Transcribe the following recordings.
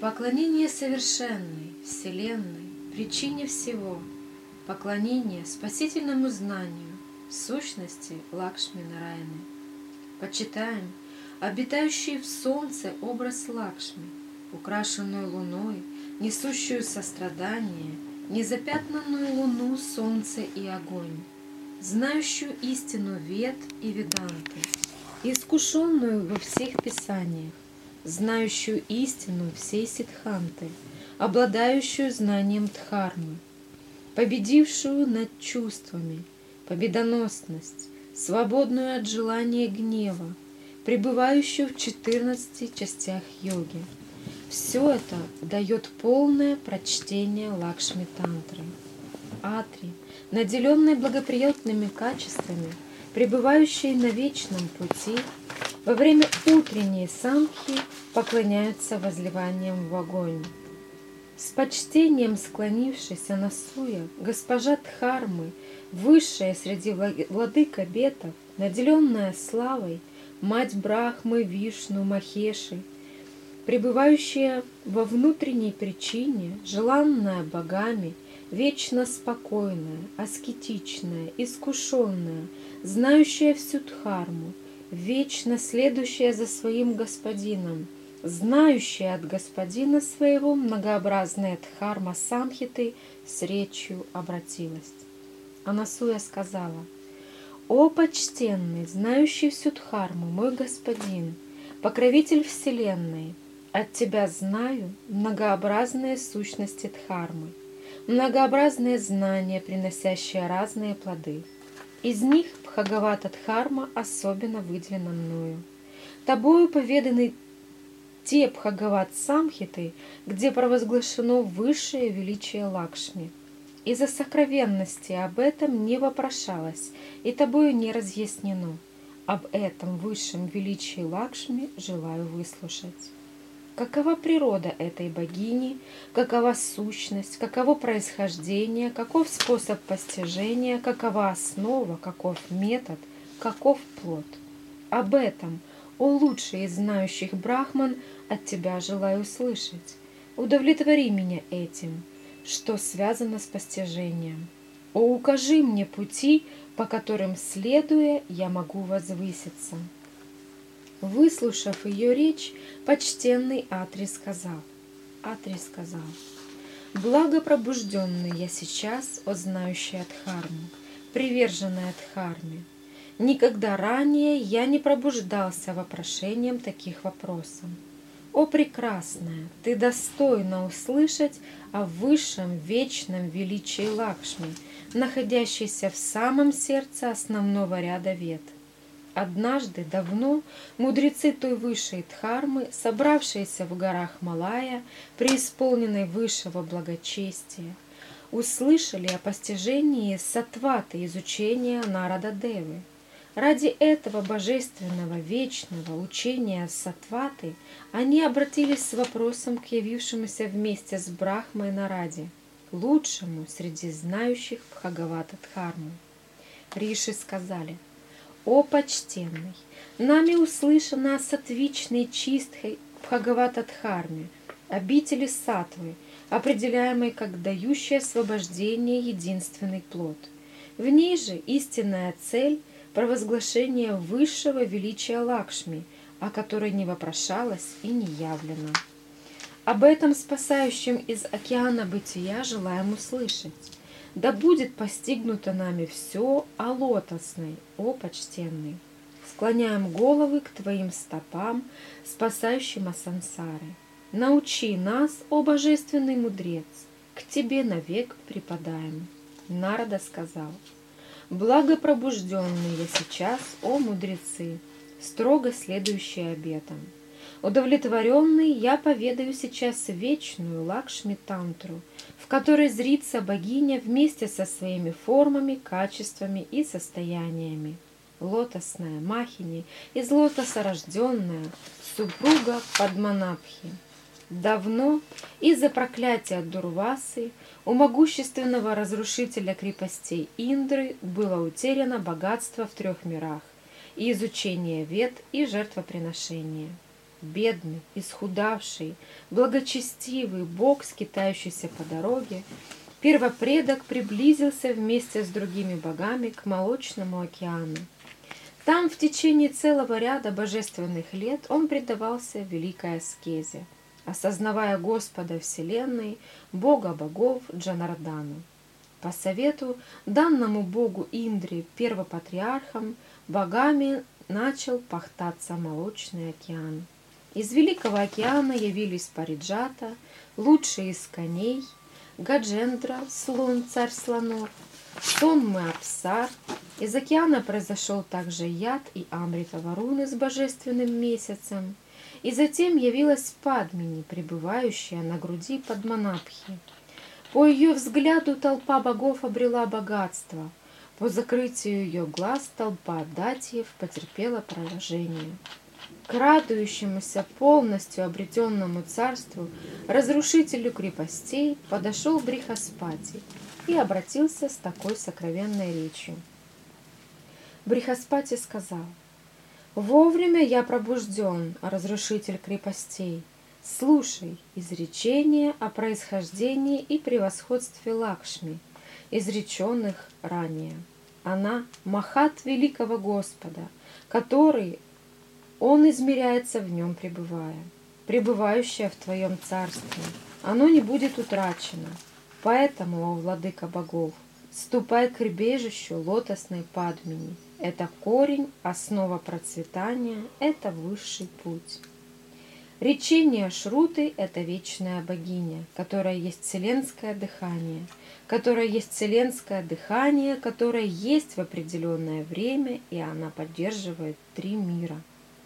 Поклонение совершенной, вселенной, причине всего, поклонение спасительному знанию, сущности Лакшми-Нараяны. Почитаем обитающий в солнце образ Лакшми, украшенную луной, несущую сострадание, незапятнанную луну, солнце и огонь, знающую истину Вед и Веданты, искушенную во всех писаниях, знающую истину всей Сиддханты, обладающую знанием Дхармы, победившую над чувствами, победоносность, свободную от желания гнева, пребывающую в 14 частях йоги. Все это дает полное прочтение Лакшми-тантры. Атри, наделенные благоприятными качествами, пребывающие на вечном пути, во время утренней самхи поклоняются возливанием в огонь. С почтением склонившись Анасуя, госпожа Дхармы, высшая среди владык обетов, наделенная славой, мать Брахмы, Вишну, Махеши, пребывающая во внутренней причине, желанная богами, вечно спокойная, аскетичная, искушенная, знающая всю Дхарму, вечно следующая за своим господином, знающая от господина своего многообразные Дхарма Самхиты, с речью обратилась. Анасуя сказала: «О почтенный, знающий всю Дхарму, мой господин, покровитель вселенной, от тебя знаю многообразные сущности Дхармы, многообразные знания, приносящие разные плоды. Из них Бхагавата-дхарма особенно выделена мною. Тобою поведаны те Бхагават-самхиты, где провозглашено высшее величие Лакшми. Из-за сокровенности об этом не вопрошалось и тобою не разъяснено. Об этом высшем величии Лакшми желаю выслушать. Какова природа этой богини, какова сущность, каково происхождение, каков способ постижения, какова основа, каков метод, каков плод. Об этом, о лучший из знающих брахман, от тебя желаю услышать. Удовлетвори меня этим, что связано с постижением. О, укажи мне пути, по которым, следуя, я могу возвыситься». Выслушав ее речь, почтенный Атри сказал: «Благо пробужденный я сейчас, о знающая Дхарму, приверженная Дхарме. Никогда ранее я не пробуждался вопрошением таких вопросов. О прекрасная, ты достойна услышать о высшем вечном величии Лакшми, находящейся в самом сердце основного ряда вед. Однажды давно мудрецы той высшей Дхармы, собравшиеся в горах Малая, преисполненной высшего благочестия, услышали о постижении саттваты изучения Нарада-девы. Ради этого божественного вечного учения саттваты они обратились с вопросом к явившемуся вместе с Брахмой Нараде, лучшему среди знающих Бхагавата-дхарму. Риши сказали: «О почтенный, нами услышано о саттвичной чисткой Бхагавата-дхарме, обители саттвы, определяемой как дающий освобождение единственный плод. В ней же истинная цель – провозглашение высшего величия Лакшми, о которой не вопрошалось и не явлено. Об этом спасающем из океана бытия желаем услышать. Да будет постигнуто нами все о лотосной, о почтенный. Склоняем головы к твоим стопам, спасающим от сансары. Научи нас, о божественный мудрец, к тебе навек преподаем». Нарада сказал: «Благопробужденные я сейчас, о мудрецы, строго следующие обетам. Удовлетворенный я поведаю сейчас вечную Лакшми-тантру, в которой зрится богиня вместе со своими формами, качествами и состояниями. Лотосная Махини, из лотоса рожденная, супруга Падманабхи. Давно из-за проклятия Дурвасы у могущественного разрушителя крепостей Индры было утеряно богатство в 3 мирах и изучение вед и жертвоприношения. бедный, исхудавший, благочестивый бог, скитающийся по дороге, первопредок приблизился вместе с другими богами к Молочному океану. Там в течение целого ряда божественных лет он предавался великой аскезе, осознавая Господа Вселенной, Бога богов Джанардану. По совету, данному богу Индре, первопатриархом, богами начал пахтаться Молочный океан. Из Великого океана явились Париджата, лучшие из коней, Гаджендра, слон, царь слонов, сонмы Апсар. Из океана произошел также Яд и Амрита Варуны с божественным месяцем. И затем явилась Падмини, пребывающая на груди Падманабхи. По ее взгляду толпа богов обрела богатство. По закрытию ее глаз толпа датьев потерпела поражение. К радующемуся полностью обретенному царству, разрушителю крепостей, подошел Брихаспати и обратился с такой сокровенной речью. Брихаспати сказал: «Вовремя я пробужден, разрушитель крепостей. Слушай изречения о происхождении и превосходстве Лакшми, изреченных ранее. Она – Махат великого Господа, который Он измеряется в нем пребывая. Пребывающее в твоем царстве, оно не будет утрачено. Поэтому, о владыка богов, ступай к прибежищу лотосной Падмини. Это корень, основа процветания, это высший путь». Речение Шруты – это вечная богиня, которая есть вселенское дыхание, которая есть вселенское дыхание, которое есть в определенное время, и она поддерживает 3 мира.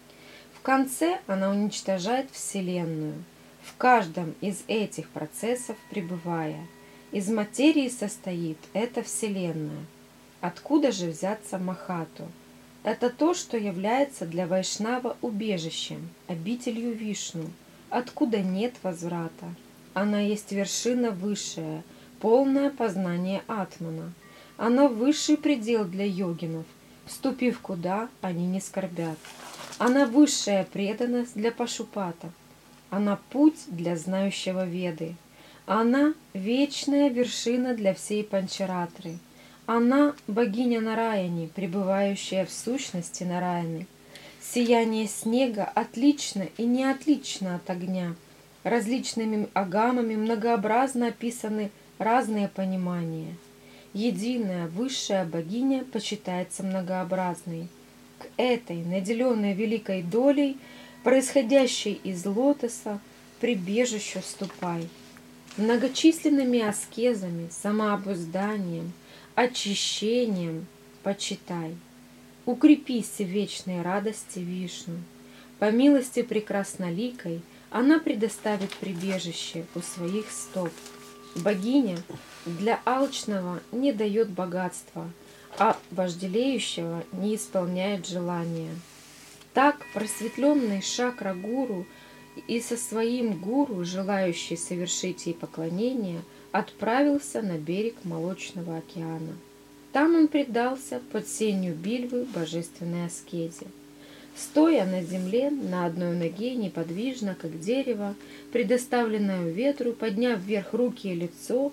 В конце она уничтожает Вселенную, в каждом из этих процессов пребывая. Из материи состоит эта Вселенная. Откуда же взяться Махату? Это то, что является для Вайшнава убежищем, обителью Вишну, откуда нет возврата. Она есть вершина высшая, полное познание Атмана. Она высший предел для йогинов, вступив куда, они не скорбят. Она высшая преданность для пашупатов. Она путь для знающего Веды. Она вечная вершина для всей Панчаратры. Она – богиня Нараяни, пребывающая в сущности Нараяны. Сияние снега отлично и не отлично от огня. Различными агамами многообразно описаны разные понимания. Единая высшая богиня почитается многообразной. К этой, наделенной великой долей, происходящей из лотоса, прибежищу ступай. Многочисленными аскезами, самообузданием, очищением почитай. Укрепись в вечной радости Вишну. По милости прекрасноликой она предоставит прибежище у своих стоп. Богиня для алчного не дает богатства, а вожделеющего не исполняет желания. Так просветленный Шакра-гуру и со своим гуру, желающий совершить ей поклонение, отправился на берег Молочного океана. Там он предался под сенью бильвы божественной аскезе. Стоя на земле, на одной ноге, неподвижно, как дерево, предоставленное ветру, подняв вверх руки и лицо,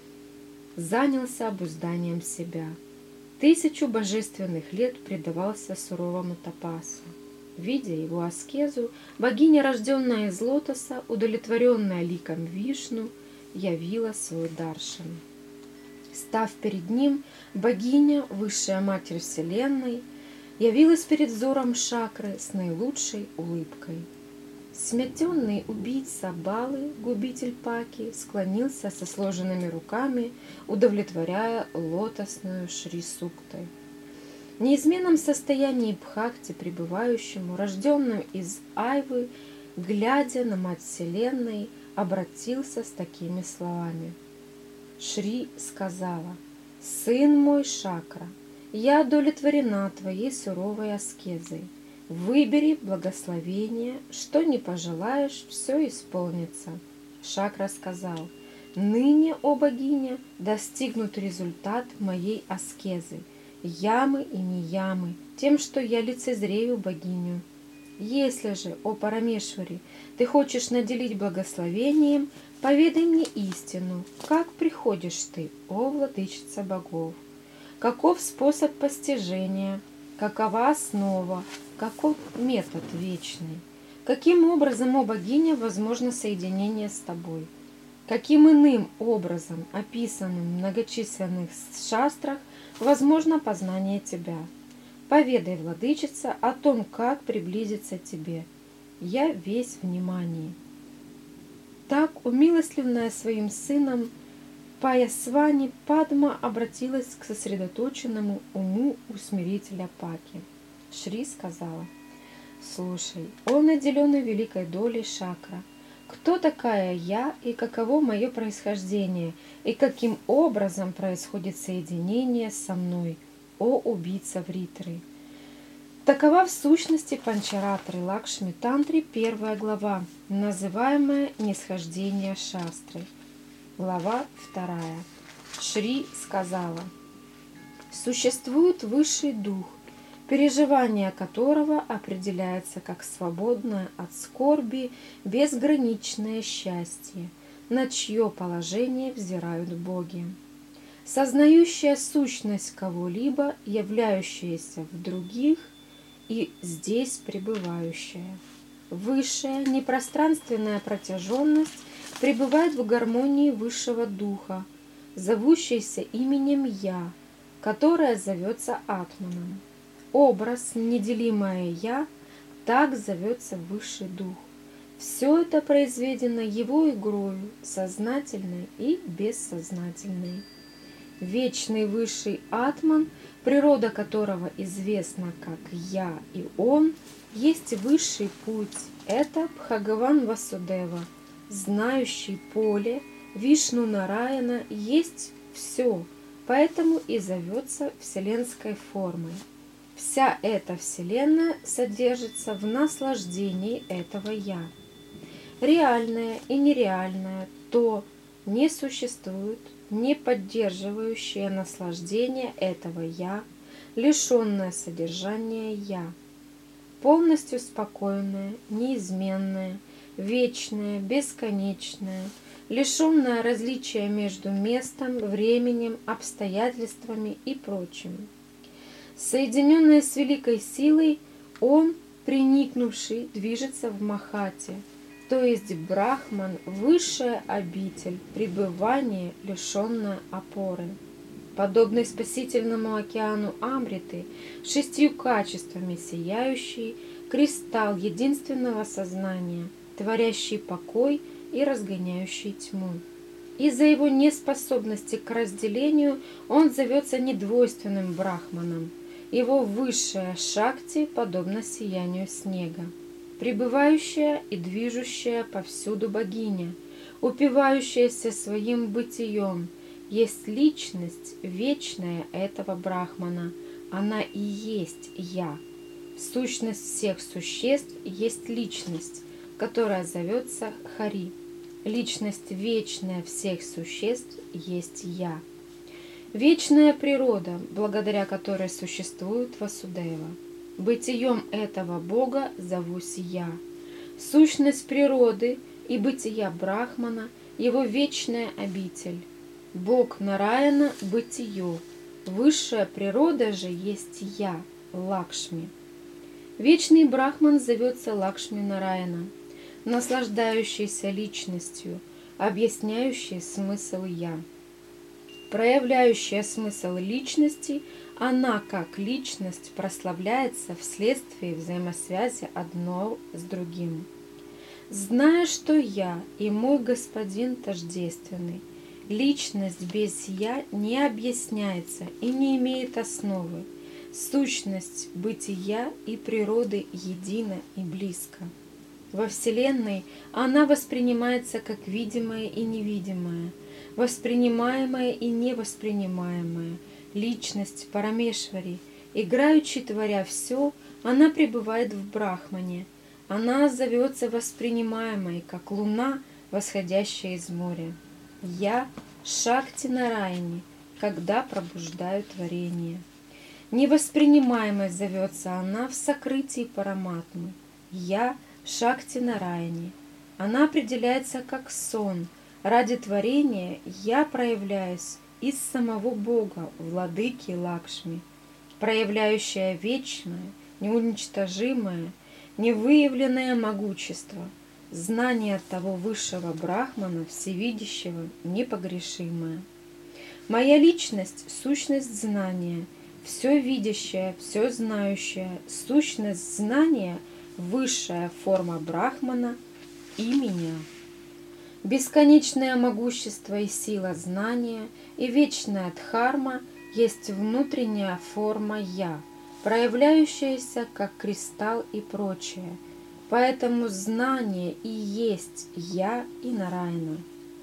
занялся обузданием себя. 1000 божественных лет предавался суровому тапасу. Видя его аскезу, богиня, рожденная из лотоса, удовлетворенная ликом Вишну, явила свой даршан. Став перед ним, богиня, высшая матерь Вселенной, явилась перед взором Шакры с наилучшей улыбкой. Смятенный убийца Балы, губитель Паки, склонился со сложенными руками, удовлетворяя лотосную Шри-суктой. В неизменном состоянии Бхакти, пребывающему, рожденным из Айвы, глядя на Мать Вселенной, обратился с такими словами. Шри сказала: «Сын мой Шакра, я удовлетворена твоей суровой аскезой. Выбери благословение, что не пожелаешь, все исполнится». Шакра сказал: «Ныне, о богиня, достигнут результат моей аскезы, ямы и не ямы, тем, что я лицезрею богиню». Если же, о Парамешвари, ты хочешь наделить благословением, поведай мне истину, как приходишь ты, о Владычица богов. Каков способ постижения, какова основа, каков метод вечный? Каким образом, о богиня, возможно соединение с тобой? Каким иным образом, описанным в многочисленных шастрах, возможно познание тебя? Поведай, владычица, о том, как приблизиться тебе. Я весь внимание. Так, умилостливная своим сыном Паясвани, Падма обратилась к сосредоточенному уму усмирителя Паки. Шри сказала: «Слушай, он наделенный великой долей шакра. Кто такая я и каково мое происхождение, и каким образом происходит соединение со мной, о убийца Вритры?» Такова в сущности Панчаратры Лакшми Тантри, 1 глава, называемая «Нисхождение шастры». Глава 2. Шри сказала: «Существует высший дух, переживание которого определяется как свободное от скорби безграничное счастье, на чье положение взирают боги. Сознающая сущность кого-либо, являющаяся в других и здесь пребывающая. Высшая непространственная протяженность пребывает в гармонии высшего духа, зовущейся именем «Я», которое зовется Атманом. Образ, неделимое «Я», так зовется высший дух. Все это произведено его игрою, сознательной и бессознательной. Вечный высший Атман, природа которого известна как «Я» и «Он», есть высший путь. Это Бхагаван Васудева, знающий поле, Вишну Нараяна, есть все, поэтому и зовется вселенской формой. Вся эта вселенная содержится в наслаждении этого «Я». Реальное и нереальное то не существует, не поддерживающее наслаждение этого «Я», лишенное содержания «Я», полностью спокойное, неизменное, вечное, бесконечное, лишенное различия между местом, временем, обстоятельствами и прочим. Соединенное с великой силой, он, приникнувший, движется в Махате, то есть Брахман, высшая обитель, пребывание, лишенное опоры. Подобный спасительному океану Амриты, 6 качествами сияющий, кристалл единственного сознания, творящий покой и разгоняющий тьму. Из-за его неспособности к разделению он зовется недвойственным Брахманом. Его высшая шакти подобна сиянию снега. Пребывающая и движущая повсюду богиня, упивающаяся своим бытием, есть личность вечная этого Брахмана. Она и есть «Я». Сущность всех существ есть личность, которая зовется Хари. Личность вечная всех существ есть «Я». Вечная природа, благодаря которой существует Васудева. Бытием этого Бога зовусь Я. Сущность природы и бытия Брахмана – его вечная обитель. Бог Нараяна – бытие. Высшая природа же есть Я, Лакшми. Вечный Брахман зовется Лакшми Нараяна, наслаждающийся личностью, объясняющий смысл «Я». Проявляющая смысл личности, она как личность прославляется вследствие взаимосвязи одно с другим. Зная, что я и мой господин тождественный, личность без «я» не объясняется и не имеет основы. Сущность бытия и природы едина и близко. Во Вселенной она воспринимается как видимое и невидимое, воспринимаемое и невоспринимаемое. Личность Парамешвари, играючи творя все, она пребывает в Брахмане. Она зовется воспринимаемой, как луна, восходящая из моря. Я – Шакти Нараяни, когда пробуждаю творение. Невоспринимаемой зовется она в сокрытии Параматмы. я Шакти Нараяни. Она определяется как сон. Ради творения я проявляюсь из самого Бога, владыки Лакшми, проявляющая вечное, неуничтожимое, невыявленное могущество, знание того высшего Брахмана, всевидящего, непогрешимое. Моя личность – сущность знания, все видящая, все знающая, сущность знания – высшая форма Брахмана и меня. Бесконечное могущество и сила знания и вечная дхарма есть внутренняя форма «я», проявляющаяся как кристалл и прочее. Поэтому знание и есть «я» и Нараяна.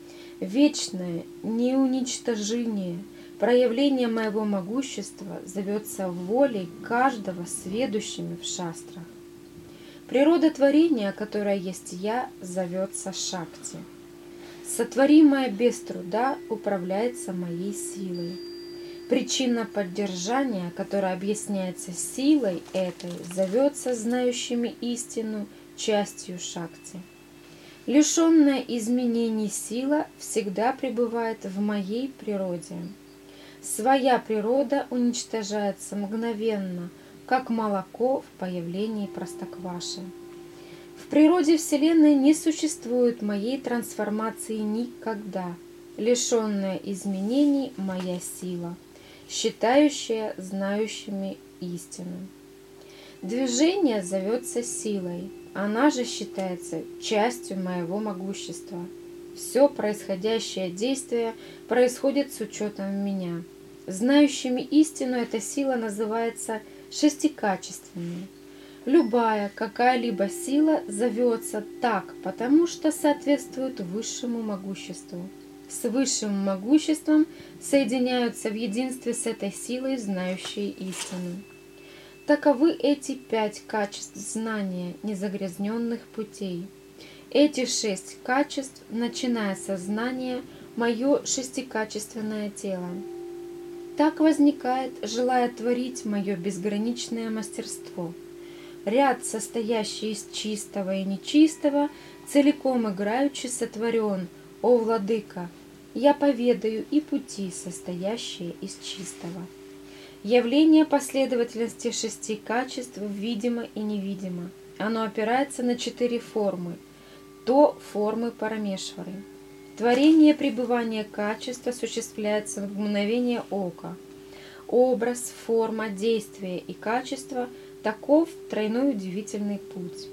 Вечное неуничтожение, проявление моего могущества зовется волей каждого сведущими в шастрах. Природа творения, которая есть «я», зовется Шакти. Сотворимое без труда управляется моей силой. Причина поддержания, которая объясняется силой этой, зовется знающими истину частью Шакти. Лишенная изменений сила всегда пребывает в моей природе. Своя природа уничтожается мгновенно, как молоко в появлении простокваши. В природе Вселенной не существует моей трансформации никогда, лишенная изменений моя сила, считающая знающими истину. Движение зовется силой, она же считается частью моего могущества. Все происходящее действие происходит с учетом меня. Знающими истину эта сила называется шестикачественной. Любая какая-либо сила зовется так, потому что соответствует высшему могуществу. С высшим могуществом соединяются в единстве с этой силой, знающие истину. Таковы эти 5 качеств знания незагрязненных путей. Эти 6 качеств, начиная со знания, мое шестикачественное тело. Так возникает, желая творить мое безграничное мастерство. Ряд, состоящий из чистого и нечистого, целиком играючи сотворен, о владыка, я поведаю и пути, состоящие из чистого. Явление последовательности 6 качеств видимо и невидимо. Оно опирается на 4 формы, то формы Парамешвары. Творение пребывания качеств осуществляется в мгновение ока. Образ, форма, действие и качество – таков тройной удивительный путь.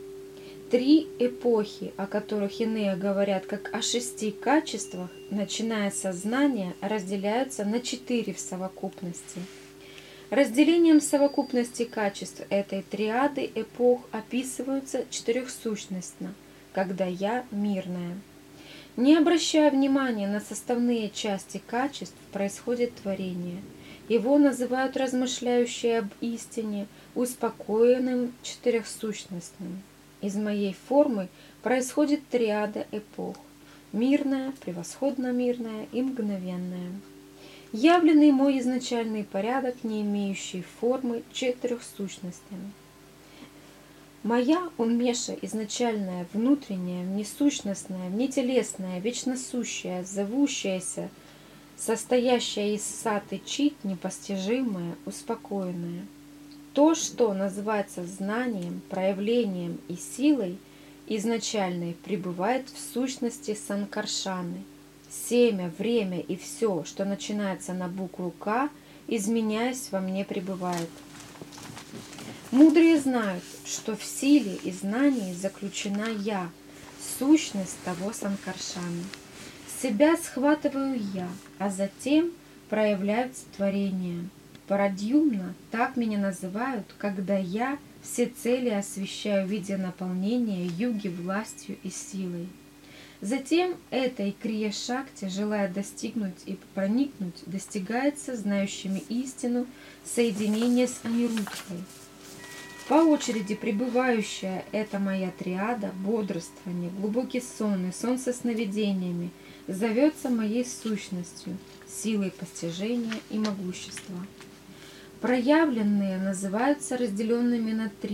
3 эпохи, о которых иные говорят как о 6 качествах, начиная со знания, разделяются на 4 в совокупности. Разделением совокупности качеств этой триады эпох описываются четырехсущностно, когда «я» мирная. Не обращая внимания на составные части качеств, происходит творение. Его называют размышляющие об истине, успокоенным четырехсущностным. Из моей формы происходит триада эпох – мирная, превосходно мирная и мгновенная. Явленный мой изначальный порядок, не имеющий формы четырехсущностями. Моя унмеша изначальная, внутренняя, внесущностная, внетелесная, вечносущая, зовущаяся, состоящая из саты чит, непостижимая, успокоенная. То, что называется знанием, проявлением и силой изначальной, пребывает в сущности санкаршаны. Семя, время и все, что начинается на букву «К», изменяясь, во мне пребывает. Мудрые знают, что в силе и знании заключена я, сущность того санкаршаны. Себя схватываю я, а затем проявляются творения. Парадьюмна, так меня называют, когда я все цели освещаю в виде наполнения юги властью и силой. Затем этой крия-шакти, желая достигнуть и проникнуть, достигается знающими истину соединение с Анируddхой. По очереди пребывающая эта моя триада, бодрствование, глубокий сон и сон со сновидениями, зовется моей сущностью, силой постижения и могущества. Проявленные называются разделенными на 3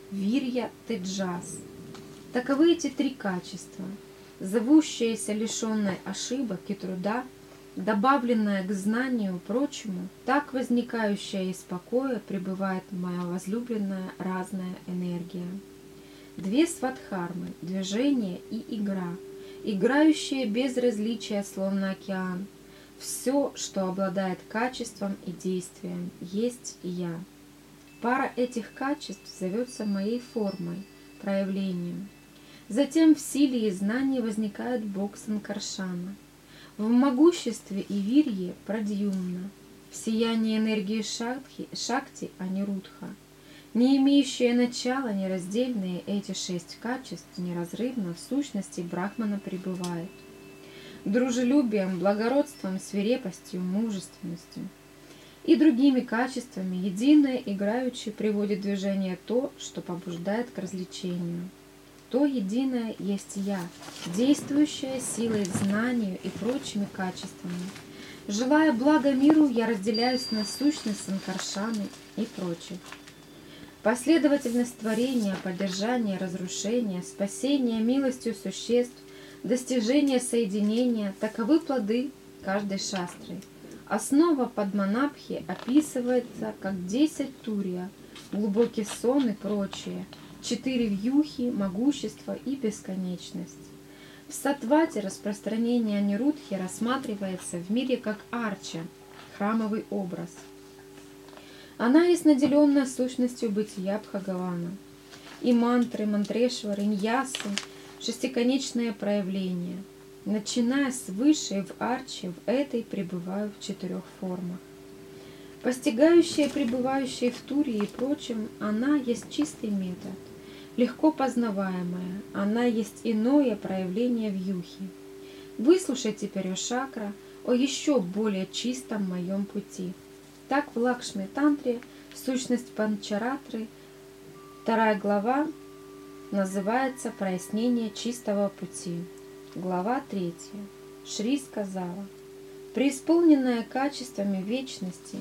Вирья Теджас. Таковы эти три качества, зовущиеся лишенной ошибок и труда, добавленная к знанию и прочему, так возникающая из покоя пребывает моя возлюбленная разная энергия. Две свадхармы, движение и игра, играющие без различия, словно океан. Все, что обладает качеством и действием, есть я. Пара этих качеств зовется моей формой, проявлением. Затем в силе и знании возникает Бог Санкаршана. В могуществе и вирье Прадьюмна, в сиянии энергии Шакти Анирудха. Не имеющие начала, нераздельные эти 6 качеств неразрывно в сущности Брахмана пребывают. Дружелюбием, благородством, свирепостью, мужественностью и другими качествами единое играючи приводит в движение то, что побуждает к развлечению. То единое есть я, действующая силой, знанию и прочими качествами. Желая блага миру, я разделяюсь на сущность Санкаршаны и прочих. Последовательность творения, поддержания, разрушения, спасения милостью существ, достижения соединения – таковы плоды каждой шастры. Основа Падманабхи описывается как 10 турья, глубокий сон и прочее, 4 вьюхи, могущество и бесконечность. В Саттвате распространение Анирудхи рассматривается в мире как арча, храмовый образ. Она есть наделенная сущностью бытия Бхагавана. И мантры, мантрешвары, ньясы – шестиконечное проявление. Начиная с высшей в арче, в этой пребываю в 4 формах. Постигающая, пребывающая в туре и прочем, она есть чистый метод, легко познаваемая, она есть иное проявление вьюхи. Выслушай теперь, о Шакра, о еще более чистом моем пути. Так в Лакшми-тантре сущность Панчаратры, 2 глава, называется «Прояснение чистого пути». Глава 3. Шри сказала: преисполненная качествами вечности,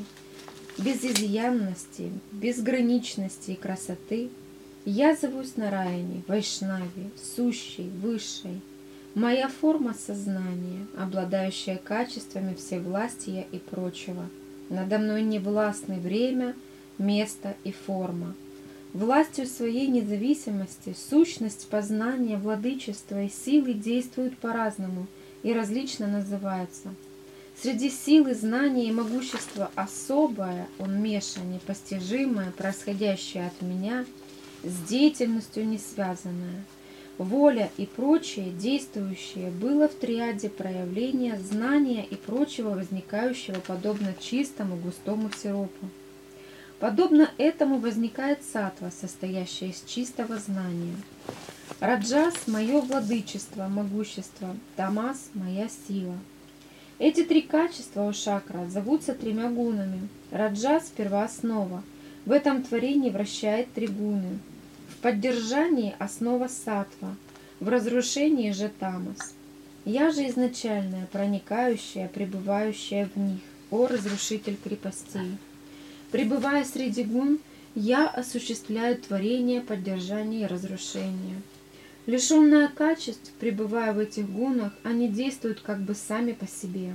безизъянности, безграничности и красоты, я зовусь Нараяни, Вайшнави, сущей, высшей. Моя форма сознания, обладающая качествами всевластия и прочего. Надо мной не властны время, место и форма. Властью своей независимости сущность познания, владычества и силы действуют по-разному и различно называются. Среди силы, знания и могущества особое, унмеша, непостижимое, происходящее от меня, с деятельностью не связанное. Воля и прочее действующее было в триаде проявления знания и прочего, возникающего подобно чистому густому сиропу. Подобно этому возникает саттва, состоящая из чистого знания. Раджас – мое владычество, могущество, тамас – моя сила. Эти 3 качества у Шакра зовутся 3 гунами. Раджас – первооснова. В этом творении вращает 3 гуны. В поддержании основа саттва, в разрушении же тамас. Я же изначальная, проникающая, пребывающая в них, о разрушитель крепостей. Пребывая среди гун, я осуществляю творение, поддержание и разрушение. Лишенная качеств, пребывая в этих гунах, они действуют как бы сами по себе.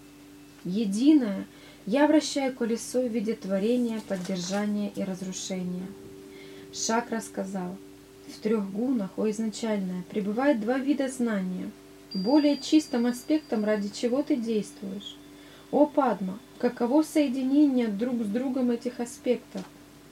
Единое, я вращаю колесо в виде творения, поддержания и разрушения. Шакра сказал: в 3 гунах, о изначальное, пребывает 2 вида знания, более чистым аспектом, ради чего ты действуешь. О Падма, каково соединение друг с другом этих аспектов?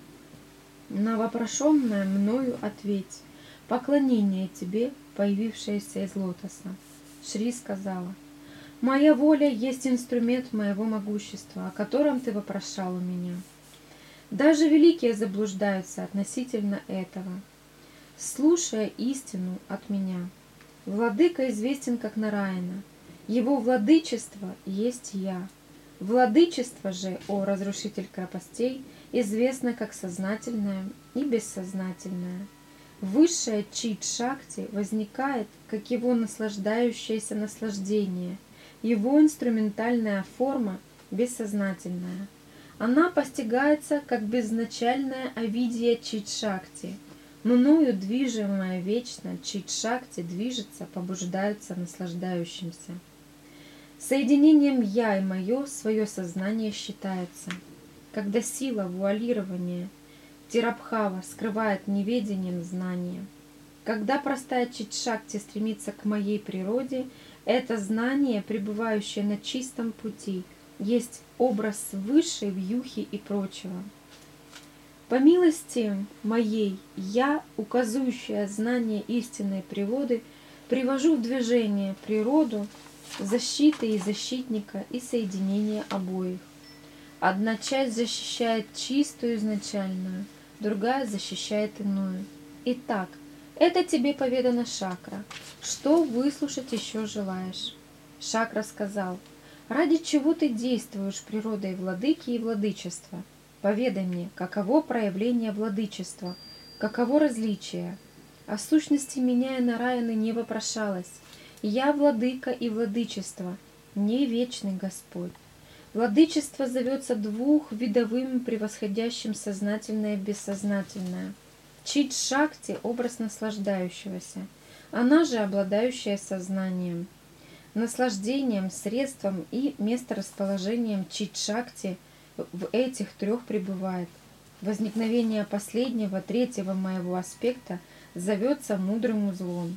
На вопрошенное мною ответь: поклонение тебе, появившееся из лотоса. Шри сказала: моя воля есть инструмент моего могущества, о котором ты вопрошал у меня. Даже великие заблуждаются относительно этого. Слушая истину от меня, владыка известен как Нараяна. Его владычество есть я. Владычество же, о разрушитель крепостей, известно как сознательное и бессознательное. Высшая чит-шакти возникает, как его наслаждающееся наслаждение, его инструментальная форма бессознательная. Она постигается как безначальное авидия чит-шакти. Мною движимое вечно, чит-шакти движется, побуждается наслаждающимся. Соединением «я» и «моё» свое сознание считается. Когда сила вуалирования Тирабхава скрывает неведением знания. Когда простая чит-шакти стремится к моей природе, это знание, пребывающее на чистом пути, есть образ высшей вьюхи и прочего. По милости моей, я, указующая знание истинной природы, привожу в движение природу, защиты и защитника и соединения обоих. Одна часть защищает чистую изначальную, другая защищает иную. Итак, это тебе поведано, Шакра. Что выслушать еще желаешь? Шакра сказал: ради чего ты действуешь природой владыки и владычества? Поведай мне, каково проявление владычества, каково различие. О сущности меня и Нараяны не вопрошалось. Я владыка и владычество, не вечный Господь. Владычество зовется двухвидовым, превосходящим сознательное и бессознательное. Чит-шакти – образ наслаждающегося, она же обладающая сознанием. Наслаждением, средством и месторасположением чит-шакти в этих трех пребывает. Возникновение последнего, третьего моего аспекта зовется мудрым узлом.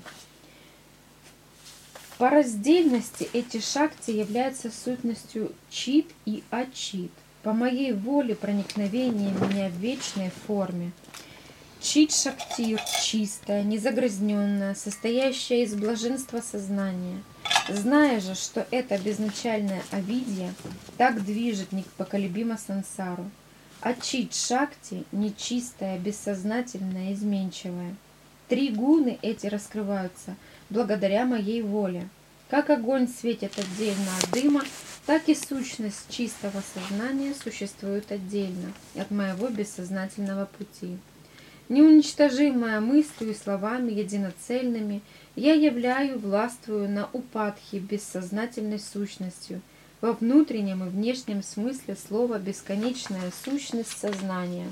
По раздельности эти шакти являются сущностью чит и ачит. По моей воле проникновение меня в вечной форме. Чит-шактир – чистая, незагрязненная, состоящая из блаженства сознания. Зная же, что это безначальная авидья, так движет непоколебимо сансару. А чит-шакти – нечистая, бессознательная, изменчивая. Три гуны эти раскрываются благодаря моей воле. Как огонь светит отдельно от дыма, так и сущность чистого сознания существует отдельно от моего бессознательного пути. Неуничтожимая мыслью и словами единоцельными, я являю, властвую на упадхи бессознательной сущностью, во внутреннем и внешнем смысле слова бесконечная сущность сознания.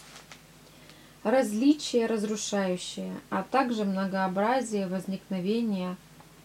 Различие разрушающее, а также многообразие возникновения.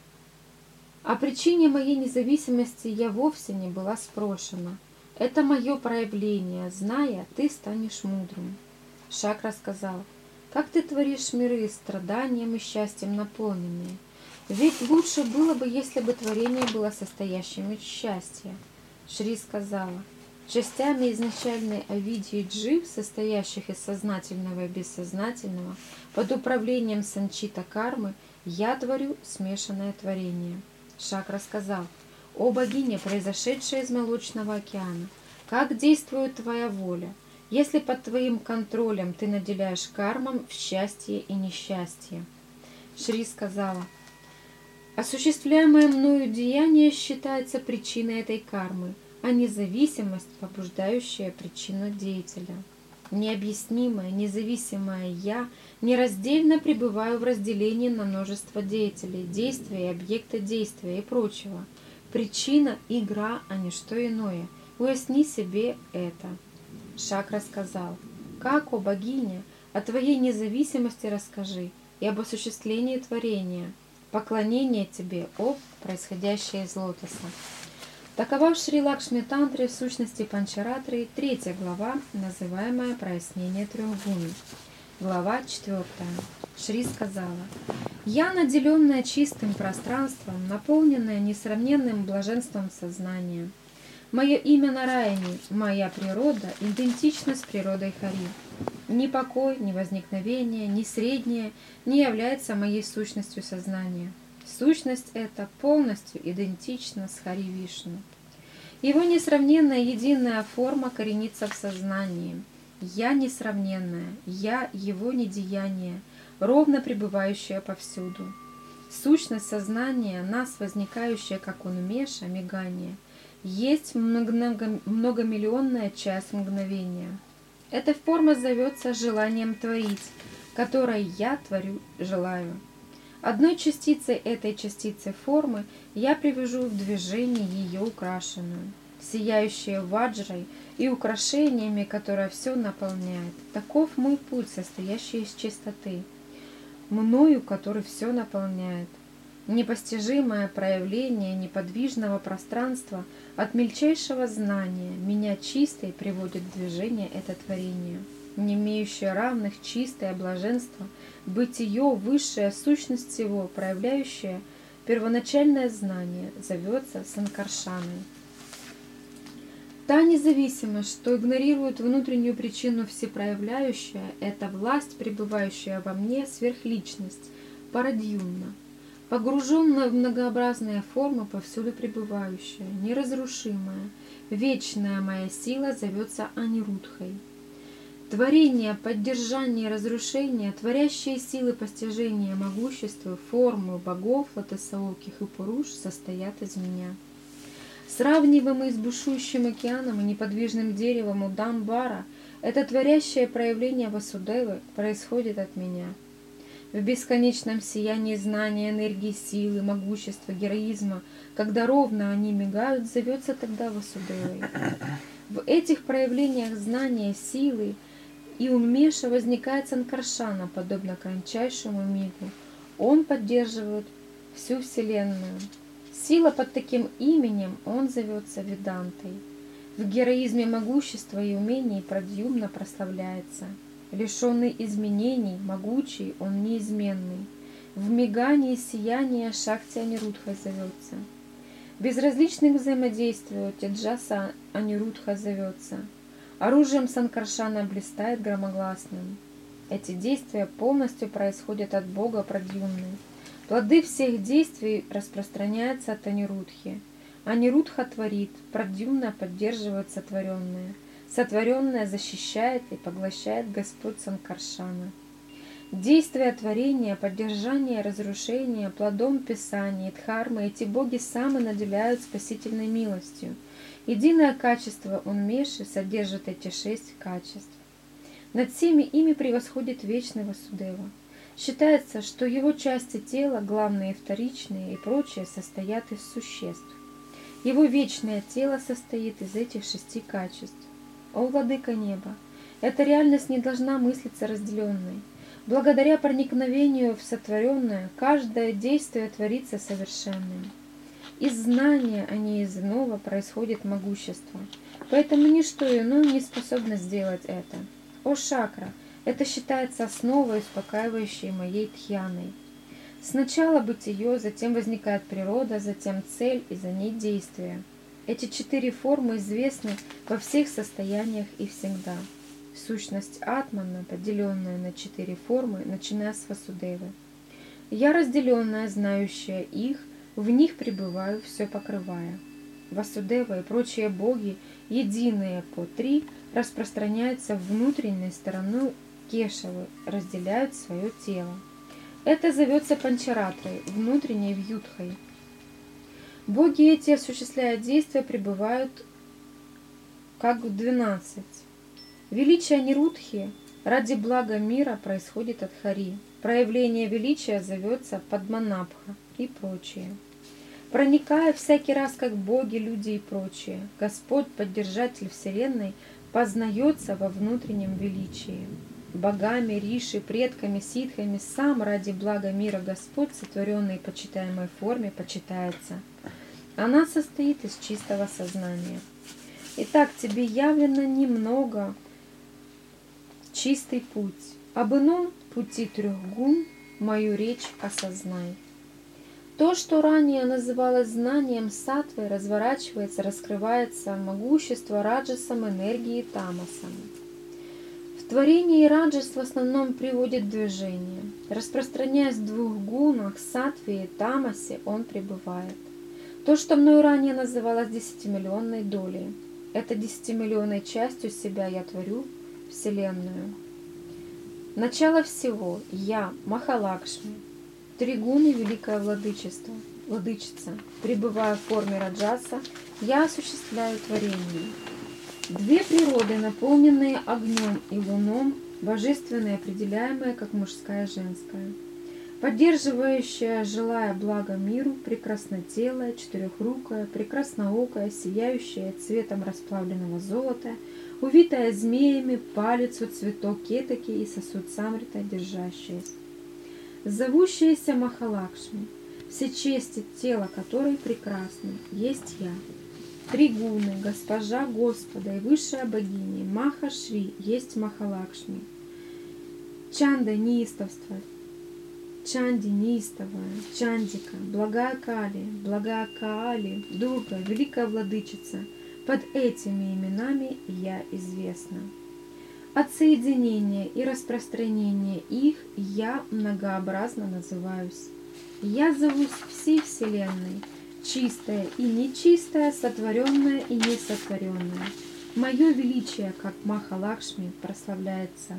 О причине моей независимости я вовсе не была спрошена. Это мое проявление, зная, ты станешь мудрым. Шакра сказал: как ты творишь миры страданием и счастьем наполненные? Ведь лучше было бы, если бы творение было состоящим из счастья. Шри сказала: частями изначальной авидьи джив, состоящих из сознательного и бессознательного, под управлением санчита кармы, я творю смешанное творение. Шакра сказал: о богиня, произошедшая из молочного океана, как действует твоя воля? Если под твоим контролем ты наделяешь кармам в счастье и несчастье. Шри сказала: осуществляемое мною деяние считается причиной этой кармы, а независимость – побуждающая причину деятеля. Необъяснимое, независимое «я» нераздельно пребываю в разделении на множество деятелей, действия и объекта действия и прочего. Причина – игра, а не что иное. Уясни себе это. Шакра сказал: как, о богиня, о твоей независимости расскажи и об осуществлении творения. Поклонение тебе, о происходящее из лотоса. Такова в Шри Лакшми Тантре в сущности Панчаратры, 3 глава, называемая «Прояснение трех гун». Глава 4. Шри сказала: «Я, наделенная чистым пространством, наполненная несравненным блаженством сознания. Мое имя Нараяни, моя природа идентична с природой Хари. Ни покой, ни возникновение, ни среднее не является моей сущностью сознания. Сущность эта полностью идентична с Хари Вишну. Его несравненная единая форма коренится в сознании. Я несравненная, я его недеяние, ровно пребывающее повсюду. Сущность сознания, нас возникающая как унмеша, мигание, есть многомиллионная часть мгновения. Эта форма зовется желанием творить, которой я творю, желаю. Одной частицей этой частицы формы я привожу в движение ее украшенную. сияющее ваджрой и украшениями, которое все наполняет. Таков мой путь, состоящий из чистоты, мною, который все наполняет. Непостижимое проявление неподвижного пространства от мельчайшего знания меня чистой приводит в движение это творение, не имеющее равных чистое блаженство, бытие, высшая сущность всего, проявляющая первоначальное знание, зовется Санкаршаной. Та независимость, что игнорирует внутреннюю причину всепроявляющая, это власть, пребывающая во мне, сверхличность, парадьюмна, погруженная в многообразные формы, повсюду пребывающая, неразрушимая, вечная моя сила зовется Анирудхой. Творение, поддержание, разрушение, творящие силы постижения могущества, формы богов, лотосооких и пуруш состоят из меня. Сравниваемый с бушующим океаном и неподвижным деревом Удамбара, это творящее проявление Васудевы происходит от меня. В бесконечном сиянии знания, энергии, силы, могущества, героизма, когда ровно они мигают, зовется тогда Васудевой. В этих проявлениях знания, силы и Унмеша возникает Санкаршана, подобно кратчайшему мигу. Он поддерживает всю Вселенную. Сила под таким именем он зовется Ведантой. В героизме могущества и умений Прадьюмна прославляется. Лишенный изменений, могучий, он неизменный. В мигании сияния Шакти Анирудха зовется. Безразличных взаимодействию Теджаса Анирудха зовется. Оружием Санкаршана блистает громогласным. Эти действия полностью происходят от Бога Прадьюмны. Плоды всех действий распространяются от Анирудхи. Анирудха творит, Прадьюмна поддерживает сотворенное. Сотворенное защищает и поглощает Господь Санкаршана. Действия творения, поддержания, разрушения, плодом Писания, Дхармы эти боги сами наделяют спасительной милостью. Единое качество Унмеши содержит эти 6 качеств. Над всеми ими превосходит вечный Васудева. Считается, что его части тела, главные, вторичные и прочие, состоят из существ. Его вечное тело состоит из этих 6 качеств. О, владыка неба! Эта реальность не должна мыслиться разделенной. Благодаря проникновению в сотворенное, каждое действие творится совершенным. Из знания, а не из иного, происходит могущество. Поэтому ничто иное не способно сделать это. О, Шакра! Это считается основой, успокаивающей моей тхьяной. Сначала бытие, затем возникает природа, затем цель и за ней действие. Эти 4 формы известны во всех состояниях и всегда. Сущность Атмана, поделенная на 4 формы, начиная с Васудевы. Я, разделенная, знающая их, в них пребываю, все покрывая. Васудева и прочие боги, единые по 3, распространяются внутренней стороной Кешавы, разделяют свое тело. Это зовется Панчаратрой, внутренней Вьюдхой. Боги эти, осуществляя действия, пребывают как в 12. Величие Анирудхи ради блага мира происходит от Хари. Проявление величия зовется Падманабха и прочее. Проникая всякий раз как боги, люди и прочее, Господь, поддержатель Вселенной, познается во внутреннем величии. Богами, риши, предками, ситхами сам ради блага мира Господь, сотворенный в почитаемой форме, почитается. Она состоит из чистого сознания. Итак, тебе явлено немного чистый путь. Об ином пути 3 гун мою речь осознай. То, что ранее называлось знанием саттвы, разворачивается, раскрывается могущество раджасом, энергией тамасом. В творении раджас в основном приводит в движение. Распространяясь в 2 гунах, саттве и тамасе, он пребывает. То, что мною ранее называлось 10-миллионной долей, это 10-миллионной частью себя я творю Вселенную. Начало всего я, Махалакшми, 3 гуны великое владычица, пребывая в форме раджаса, я осуществляю творение. 2 природы, наполненные огнем и луном, божественные, определяемые как мужская и женская. поддерживающая, желая блага миру, прекраснотелая, четырехрукая, прекрасноокая, сияющая цветом расплавленного золота, увитая змеями, палец у цветок кетаки и сосуд самрита, держащаяся. Зовущаяся Махалакшми, все чести тела которой прекрасны, есть я. Три гуны, госпожа Господа и высшая богиня, Маха Шри, есть Махалакшми. Чанда неистовство, Чанди неистовая, Чандика, благая Кали, Дурга, великая владычица, под этими именами я известна. От соединения и распространения их я многообразно называюсь. Я зовусь всей Вселенной, чистая и нечистая, сотворенная и несотворенная. Мое величие, как Махалакшми, прославляется.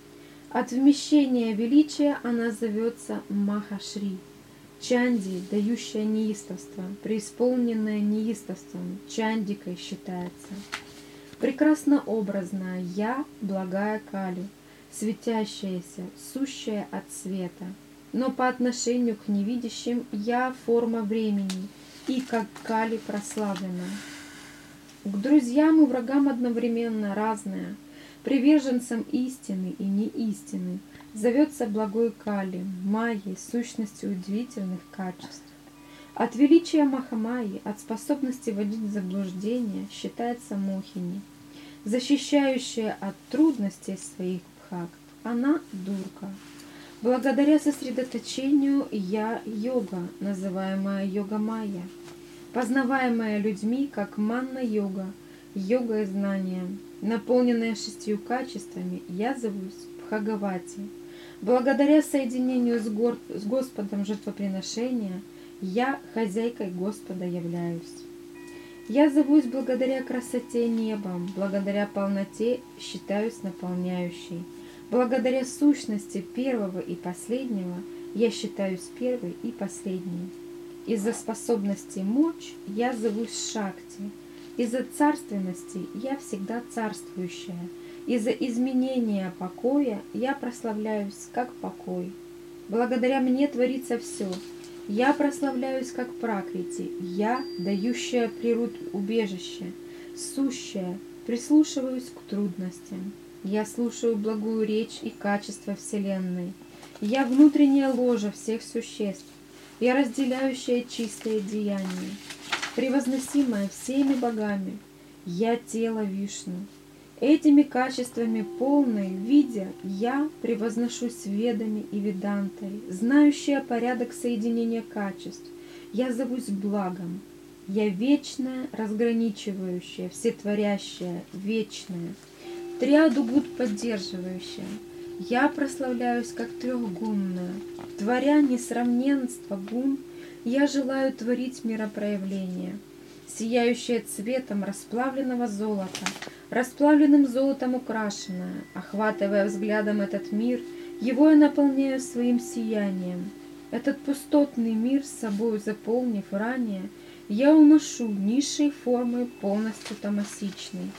От вмещения величия она зовется Махашри, Чанди, дающая неистовство, преисполненная неистовством, Чандикой считается. Прекрасно образная я, благая Кали, светящаяся, сущая от света, но по отношению к невидящим я форма времени и как Кали прославлена. К друзьям и врагам одновременно разная, приверженцам истины и неистины, зовется благой Кали, Майей, сущностью удивительных качеств. От величия Махамайи, от способности вводить в заблуждение, считается Мохини, защищающая от трудностей своих бхак. Она Дурга. Благодаря сосредоточению я йога, называемая йога-майя, познаваемая людьми как манна-йога, йога и знания, наполненная 6 качествами, я зовусь Бхагавати. Благодаря соединению с Господом жертвоприношения, я хозяйкой Господа являюсь. Я зовусь благодаря красоте неба, благодаря полноте считаюсь наполняющей. Благодаря сущности первого и последнего я считаюсь первой и последней. Из-за способности мочь я зовусь Шакти. Из-за царственности я всегда царствующая. Из-за изменения покоя я прославляюсь как покой. Благодаря мне творится все. Я прославляюсь как Пракрити, я, дающая природу убежище, сущая, прислушиваюсь к трудностям. Я слушаю благую речь и качество Вселенной. Я внутренняя ложа всех существ. Я разделяющая чистое деяние, превозносимая всеми богами. Я тело Вишну. Этими качествами полной, видя, я превозношусь ведами и ведантой, знающая порядок соединения качеств. Я зовусь благом. Я вечная, разграничивающая, всетворящая, вечная, триаду гуд поддерживающая. Я прославляюсь как трехгунная. Творя несравненство гун, я желаю творить миропроявление, сияющее цветом расплавленного золота, расплавленным золотом украшенное, охватывая взглядом этот мир, его я наполняю своим сиянием. Этот пустотный мир, с собой заполнив ранее, я уношу низшей формой полностью тамасичной.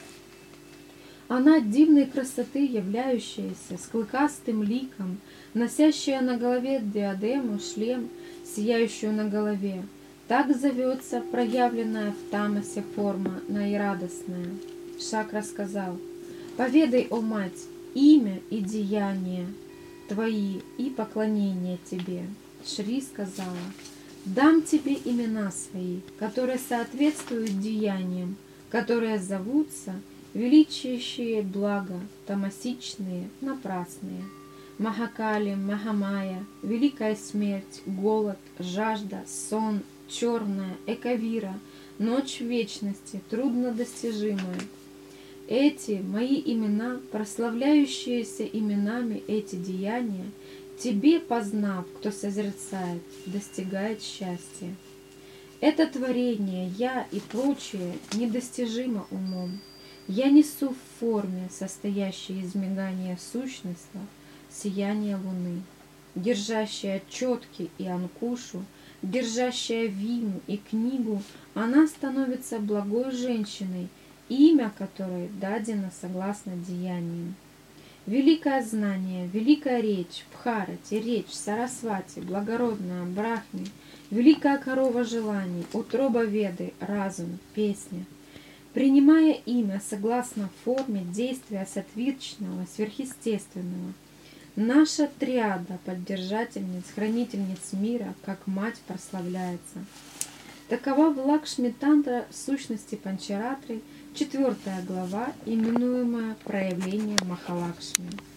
Она дивной красоты, являющаяся с клыкастым ликом, носящая на голове диадему, шлем, сияющую на голове. Так зовется проявленная в тамасе форма наирадостная. Шакра сказал: «Поведай, о мать, имя и деяния твои и поклонение тебе». Шри сказала: «Дам тебе имена свои, которые соответствуют деяниям, которые зовутся величащие блага, тамасичные, напрасные. Махакали, Махамая, великая смерть, голод, жажда, сон, черная, Экавира, ночь вечности, труднодостижимая. Эти мои имена, прославляющиеся именами эти деяния, тебе, познав, кто созерцает, достигает счастья. Это творение, я и прочее, недостижимо умом. Я несу в форме, состоящей из мигания сущности, сияние луны, держащая четки и анкушу, держащая вину и книгу, она становится благой женщиной, имя которой дадено согласно деяниям. Великое знание, великая речь, Бхарати, речь, Сарасвати, благородная, Брахми, великая корова желаний, утроба Веды, разум, песня. Принимая имя согласно форме действия сатвичного, сверхъестественного, наша триада поддержательниц, хранительниц мира, как мать прославляется. Такова в Лакшми-тантра сущности Панчаратры, 4 глава, именуемая проявление Махалакшми.